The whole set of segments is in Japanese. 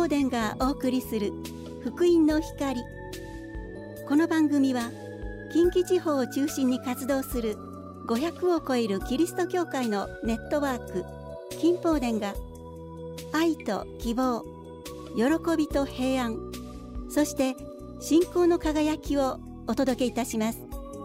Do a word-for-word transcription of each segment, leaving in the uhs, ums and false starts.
宝殿がお送りする福音の光。この番組は近畿地方を中心に活動するごひゃくを超えるキリスト教会のネットワーク金宝殿が愛と希望、喜びと平安、そして信仰の輝きをお届けいたします。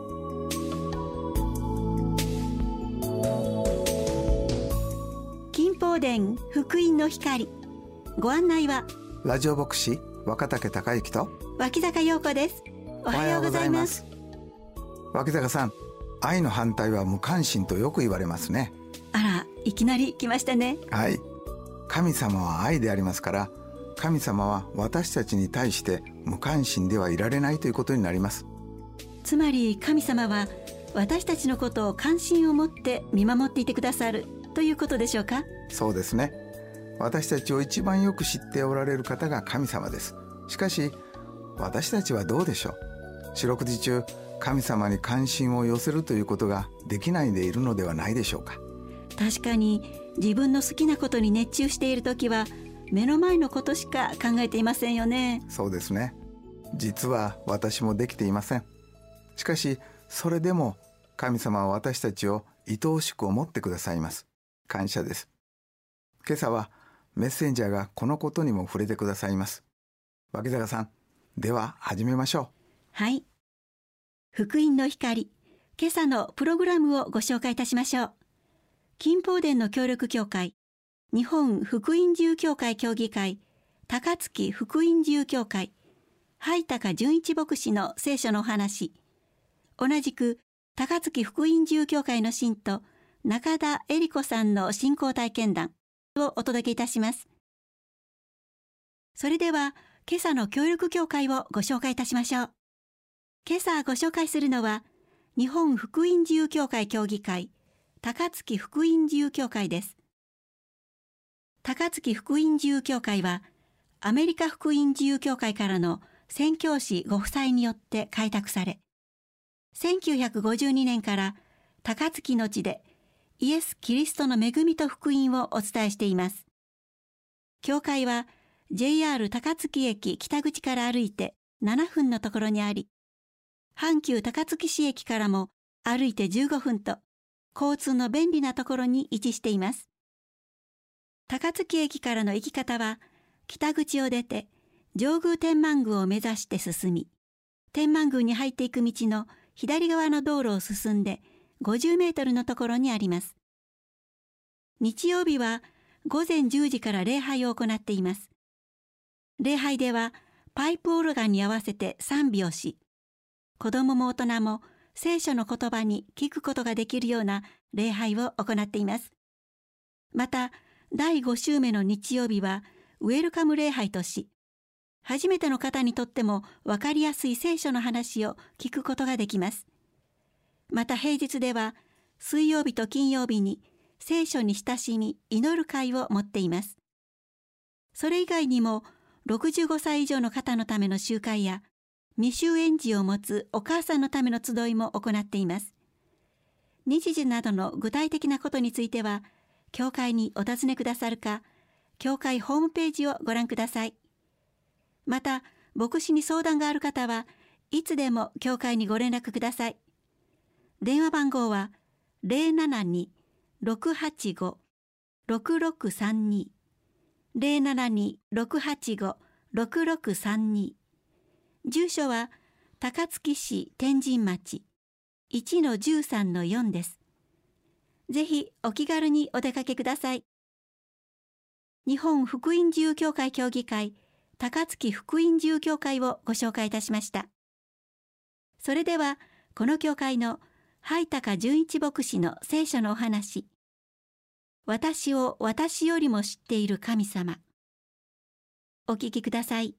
金宝殿福音の光、ご案内はラジオ牧師若竹孝之と脇坂陽子です。おはようございます。 脇坂さん、愛の反対は無関心とよく言われますね。 あら、いきなり来ましたね。 はい、神様は愛でありますから、神様は私たちに対して無関心ではいられないということになります。 つまり神様は私たちのことを関心を持って見守っていてくださるということでしょうか。 そうですね。私たちを一番よく知っておられる方が神様です。しかし私たちはどうでしょう。四六時中神様に関心を寄せるということができないでいるのではないでしょうか。 確かに自分の好きなことに熱中しているときは目の前のことしか考えていませんよね。 そうですね。実は私もできていません。しかしそれでも神様は私たちを愛おしく思ってくださいます。感謝です。今朝はメッセンジャーがこのことにも触れてくださいます。脇坂さん、では始めましょう。 はい、福音の光、今朝のプログラムをご紹介いたしましょう。金宝殿の協力協会、日本福音自由協会協議会、高槻福音自由協会、灰高純一牧師の聖書のお話、同じく高槻福音自由協会の信徒中田恵理子さんの信仰体験談をお届けいたします。それでは今朝の協力協会をご紹介いたしましょう。今朝ご紹介するのは日本福音自由協会協議会高槻福音自由協会です。高槻福音自由協会はアメリカ福音自由協会からの宣教師ご夫妻によって開拓され、せんきゅうひゃくごじゅうにねんから高槻の地でイエス・キリストの恵みと福音をお伝えしています。教会は ジェイアール 高槻駅北口から歩いてななふんのところにあり、阪急高槻市駅からも歩いてじゅうごふんと交通の便利なところに位置しています。高槻駅からの行き方は北口を出て上宮天満宮を目指して進み、天満宮に入っていく道の左側の道路を進んでごじゅうメートルのところにあります。日曜日は午前じゅうじから礼拝を行っています。礼拝ではパイプオルガンに合わせて賛美をし、子どもも大人も聖書の言葉に聞くことができるような礼拝を行っています。まただいご週目の日曜日はウェルカム礼拝とし、初めての方にとっても分かりやすい聖書の話を聞くことができます。また平日では水曜日と金曜日に聖書に親しみ祈る会を持っています。それ以外にもろくじゅうごさい以上の方のための集会や未就園児を持つお母さんのための集いも行っています。日時などの具体的なことについては教会にお尋ねくださるか、教会ホームページをご覧ください。また牧師に相談がある方はいつでも教会にご連絡ください。電話番号は ゼロななに ろくはちご ろくろくさんに ゼロななに ろくはちご ろくろくさんに。住所は高槻市天神町 いちのじゅうさんのよん です。ぜひお気軽にお出かけください。日本福音自由協会協議会高槻福音自由協会をご紹介いたしました。それではこの教会の灰高純一牧師の聖書のお話、私を私よりも知っている神様、お聞きください。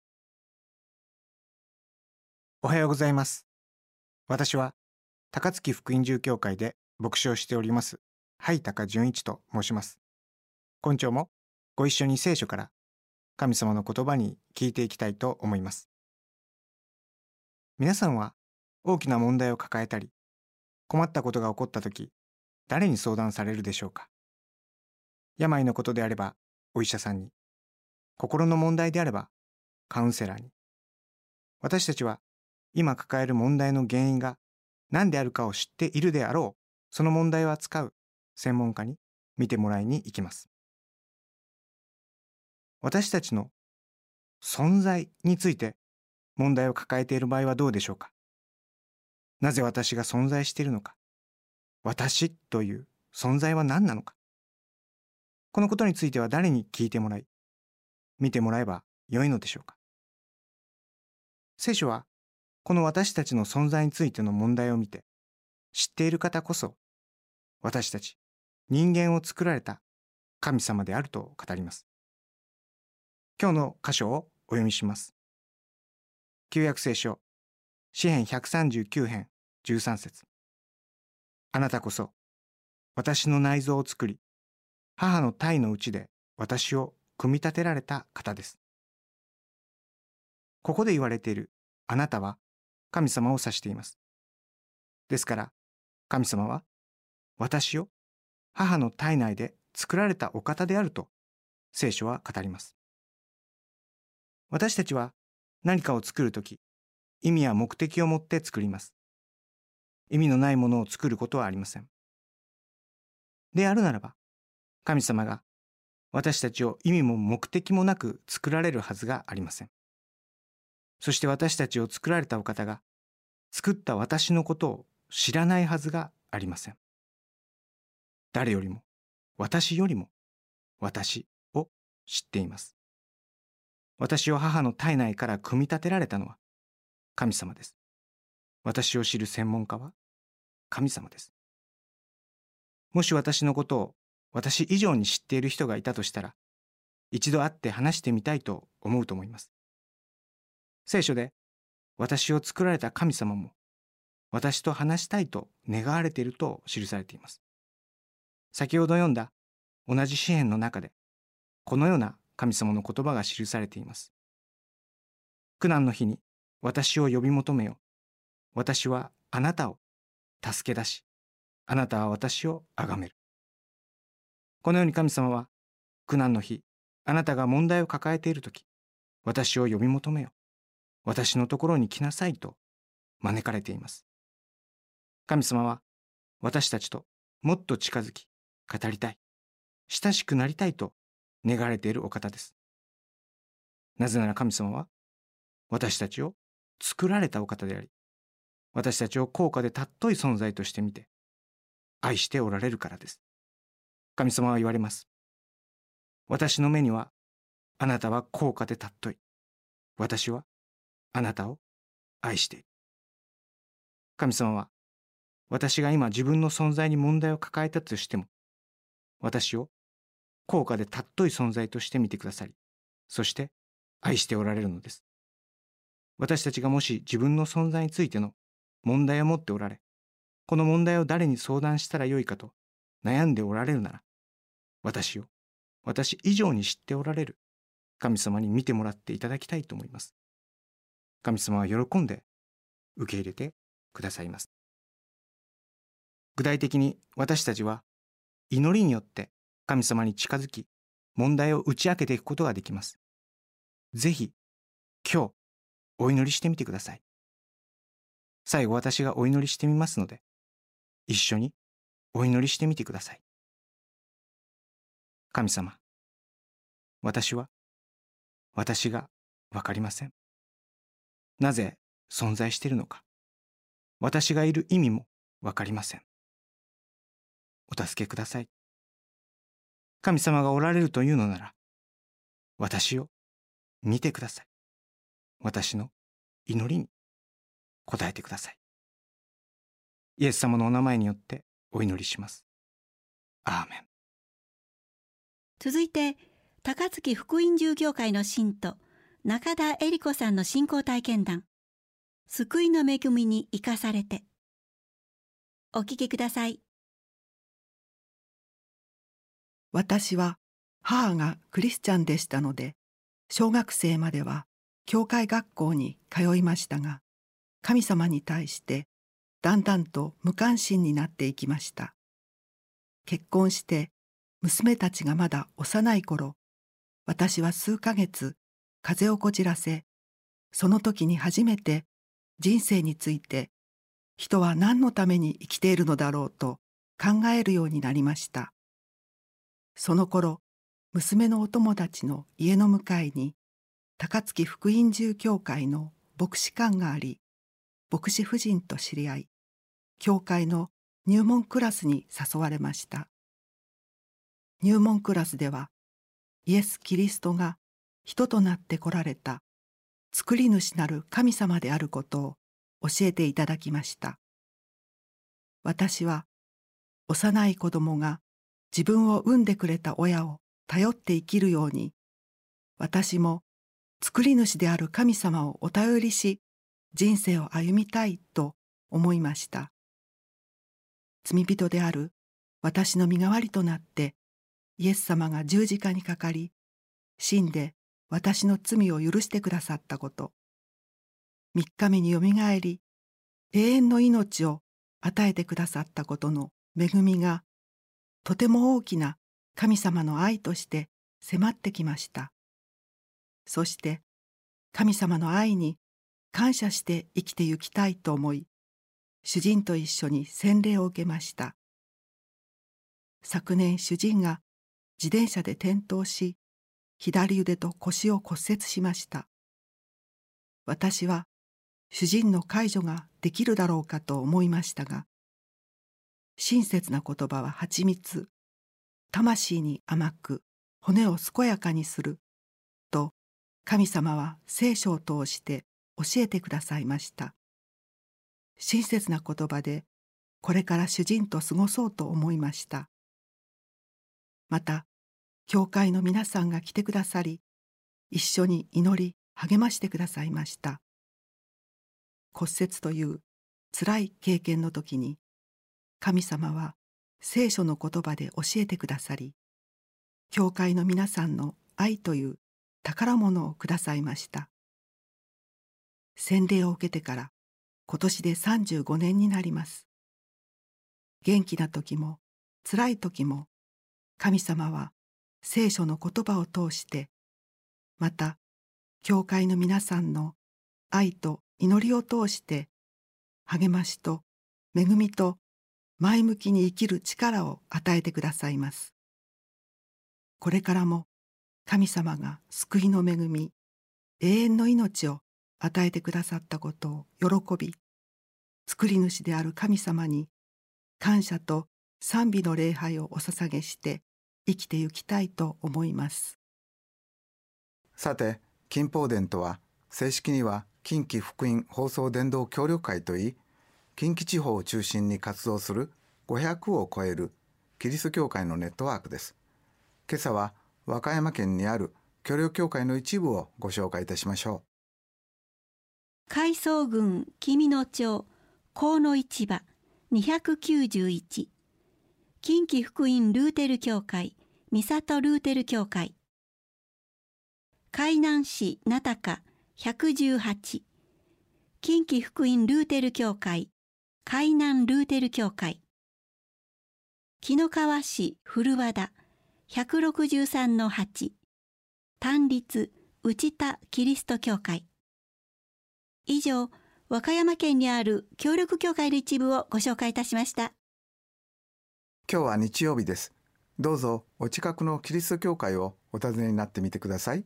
おはようございます。私は高槻福音自由協会で牧師をしております灰高純一と申します。今朝もご一緒に聖書から神様の言葉に聞いていきたいと思います。皆さんは大きな問題を抱えたり、困ったことが起こったとき、誰に相談されるでしょうか。病のことであればお医者さんに、 心の問題であればカウンセラーに、私たちは今抱える問題の原因が何であるかを知っているであろう、その問題を扱う専門家に見てもらいに行きます。私たちの存在について問題を抱えている場合はどうでしょうか。なぜ私が存在しているのか、私という存在は何なのか、このことについては誰に聞いてもらい、見てもらえばよいのでしょうか。聖書はこの私たちの存在についての問題を見て、知っている方こそ私たち人間を作られた神様であると語ります。今日の箇所をお読みします。旧約聖書詩編ひゃくさんじゅうきゅう編じゅうさん節。あなたこそ私の内臓を作り、母の胎のうちで私を組み立てられた方です。ここで言われているあなたは神様を指しています。ですから神様は私を母の胎内で作られたお方であると聖書は語ります。私たちは何かを作るとき、意味や目的を持って作ります。意味のないものを作ることはありません。であるならば、神様が私たちを意味も目的もなく作られるはずがありません。そして私たちを作られたお方が、作った私のことを知らないはずがありません。誰よりも、私よりも、私を知っています。私を母の胎内から組み立てられたのは神様です。私を知る専門家は神様です。もし私のことを私以上に知っている人がいたとしたら、一度会って話してみたいと思うと思います。聖書で私を作られた神様も私と話したいと願われていると記されています。先ほど読んだ同じ詩編の中でこのような神様の言葉が記されています。苦難の日に私を呼び求めよ。私はあなたを助け出し、あなたは私を崇める。このように神様は苦難の日、あなたが問題を抱えているとき、私を呼び求めよ。私のところに来なさいと招かれています。神様は私たちともっと近づき、語りたい、親しくなりたいと願われているお方です。なぜなら神様は私たちを作られたお方であり、私たちを高価で尊い存在として見て愛しておられるからです。神様は言われます。私の目にはあなたは高価で尊い。私はあなたを愛している。神様は私が今自分の存在に問題を抱えたとしても、私を高価で尊い存在として見てくださり、そして愛しておられるのです。私たちがもし自分の存在についての問題を持っておられ、この問題を誰に相談したらよいかと悩んでおられるなら、私を私以上に知っておられる神様に見てもらっていただきたいと思います。神様は喜んで受け入れてくださいます。具体的に私たちは祈りによって神様に近づき、問題を打ち明けていくことができます。ぜひ今日お祈りしてみてください。最後私がお祈りしてみますので、一緒にお祈りしてみてください。神様、私は私がわかりません。なぜ存在しているのか、私がいる意味もわかりません。お助けください。神様がおられるというのなら、私を見てください。私の祈りに応えてください。イエス様のお名前によってお祈りします。アーメン。 続いて、高槻福音住教会の信徒、中田恵理子さんの信仰体験談、救いの恵みに生かされて。お聞きください。 私は母がクリスチャンでしたので、小学生までは教会学校に通いましたが、神様に対してだんだんと無関心になっていきました。結婚して娘たちがまだ幼い頃、 私は数ヶ月風邪をこじらせ、その時に初めて人生について人は何のために生きているのだろうと考えるようになりました。その頃、娘のお友達の家の向かいに高槻福音住教会の牧師館があり、牧師夫人と知り合い、教会の入門クラスに誘われました。入門クラスでは、イエス・キリストが人となって来られた作り主なる神様であることを教えていただきました。私は幼い子供が自分を産んでくれた親を頼って生きるように、私も作り主である神様をお頼りし、人生を歩みたいと思いました。罪人である私の身代わりとなって、イエス様が十字架にかかり、死んで私の罪を許してくださったこと、三日目によみがえり、永遠の命を与えてくださったことの恵みが、とても大きな神様の愛として迫ってきました。そして神様の愛に感謝して生きてゆきたいと思い、主人と一緒に洗礼を受けました。昨年主人が自転車で転倒し、左腕と腰を骨折しました。私は主人の介助ができるだろうかと思いましたが、親切な言葉は蜂蜜、魂に甘く骨を健やかにすると、神様は聖書を通して教えてくださいました。親切な言葉でこれから主人と過ごそうと思いました。また、教会の皆さんが来てくださり、一緒に祈り励ましてくださいました。骨折という辛い経験の時に、神様は聖書の言葉で教えてくださり、教会の皆さんの愛という宝物をくださいました。洗礼を受けてから今年でさんじゅうごねんになります。元気な時も辛い時も、神様は聖書の言葉を通して、また教会の皆さんの愛と祈りを通して励ましと恵みと前向きに生きる力を与えてくださいます。これからも神様が救いの恵み、永遠の命を与えてくださったことを喜び、作り主である神様に感謝と賛美の礼拝をお捧げして生きてゆきたいと思います。 さて、金宝殿とは正式には近畿福音放送伝道協力会といい、近畿地方を中心に活動するごひゃくを超えるキリスト教会のネットワークです。今朝は和歌山県にある協力教会の一部をご紹介いたしましょう。海藻郡紀美野町河野市場にひゃくきゅうじゅういち、近畿福音ルーテル教会三郷ルーテル教会、海南市名高ひゃくじゅうはち、近畿福音ルーテル教会海南ルーテル教会、紀の川市古和田ひゃくろくじゅうさんのはち、単立内田キリスト教会。以上、和歌山県にある協力教会の一部をご紹介いたしました。 今日は日曜日です。どうぞお近くのキリスト教会をお訪ねになってみてください。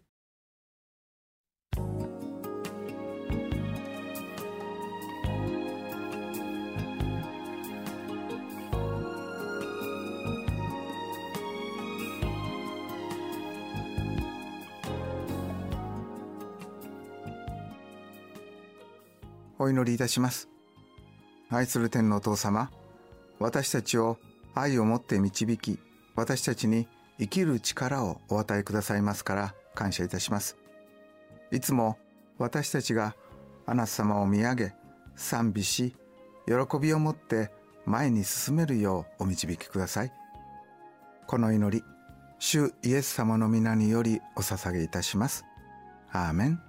お祈りいたします。愛する天のお父様、私たちを愛をもって導き、私たちに生きる力をお与えくださいますから感謝いたします。いつも私たちがあなた様を見上げ、賛美し、喜びを持って前に進めるようお導きください。この祈り、主イエス様の皆によりお捧げいたします。アーメン。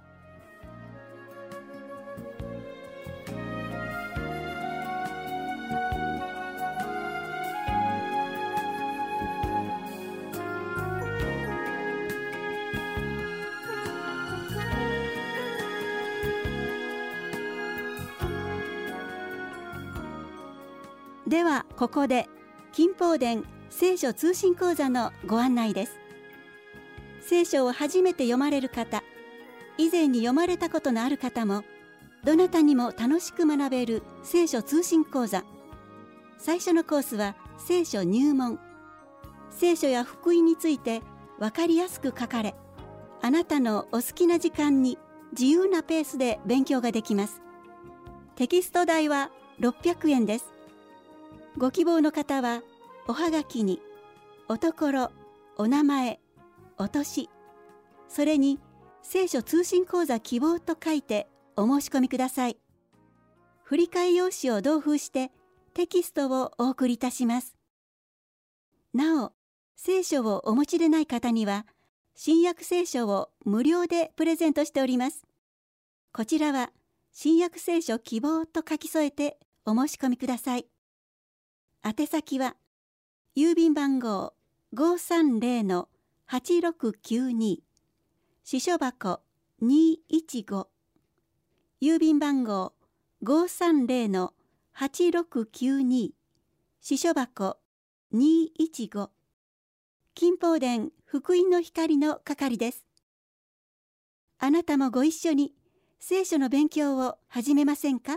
ではここで金宝殿聖書通信講座のご案内です。聖書を初めて読まれる方、以前に読まれたことのある方も、どなたにも楽しく学べる聖書通信講座。最初のコースは聖書入門。聖書や福音について分かりやすく書かれ、あなたのお好きな時間に自由なペースで勉強ができます。テキスト代はろっぴゃくえんです。ご希望の方はおはがきにおところ、お名前、お年、それに聖書通信講座希望と書いてお申し込みください。振り替え用紙を同封してテキストをお送りいたします。なお、聖書をお持ちでない方には新約聖書を無料でプレゼントしております。こちらは新約聖書希望と書き添えてお申し込みください。宛先は郵便番号 ごーさんぜろのはちろくきゅうに、支所箱にーいちご、郵便番号 ごーさんぜろのはちろくきゅうに、支所箱にーいちご、金宝殿福音の光の係です。あなたもご一緒に聖書の勉強を始めませんか？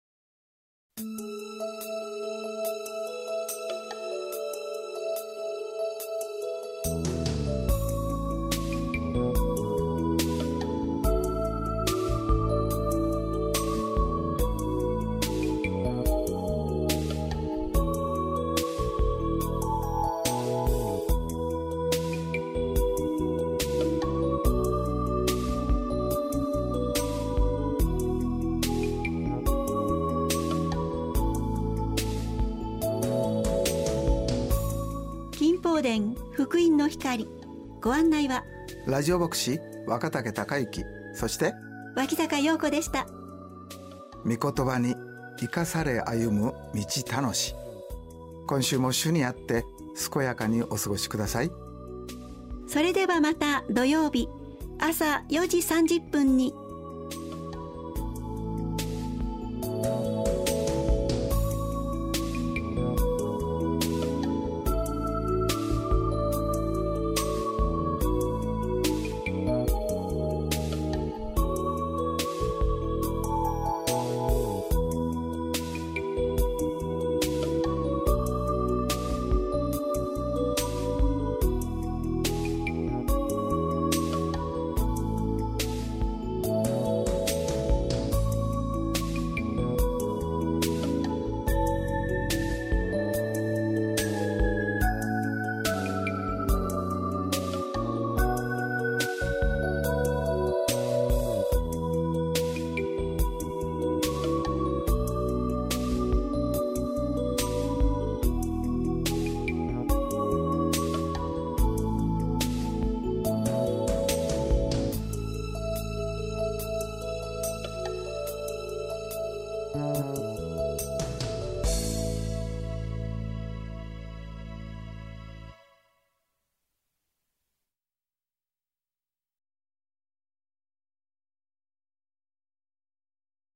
金宝殿福音の光、ご案内はラジオ牧師若竹孝之、そして脇坂陽子でした。 御言葉に生かされ歩む道楽し。今週も主にあって健やかにお過ごしください。 それではまた土曜日朝よじさんじゅっぷんに